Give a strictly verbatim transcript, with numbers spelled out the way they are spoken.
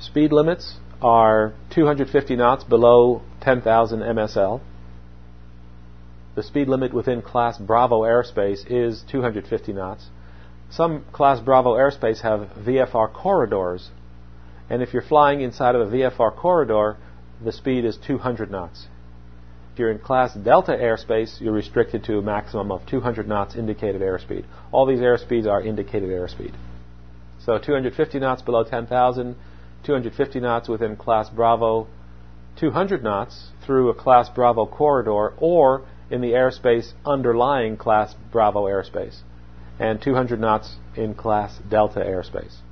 Speed limits are two hundred fifty knots below ten thousand M S L. The speed limit within Class Bravo airspace is two hundred fifty knots. Some Class Bravo airspace have V F R corridors, and if you're flying inside of a V F R corridor, the speed is two hundred knots. If you're in Class Delta airspace, you're restricted to a maximum of two hundred knots indicated airspeed. All these airspeeds are indicated airspeed. So two hundred fifty knots below ten thousand, two hundred fifty knots within Class Bravo, two hundred knots through a Class Bravo corridor or in the airspace underlying Class Bravo airspace, and two hundred knots in Class Delta airspace.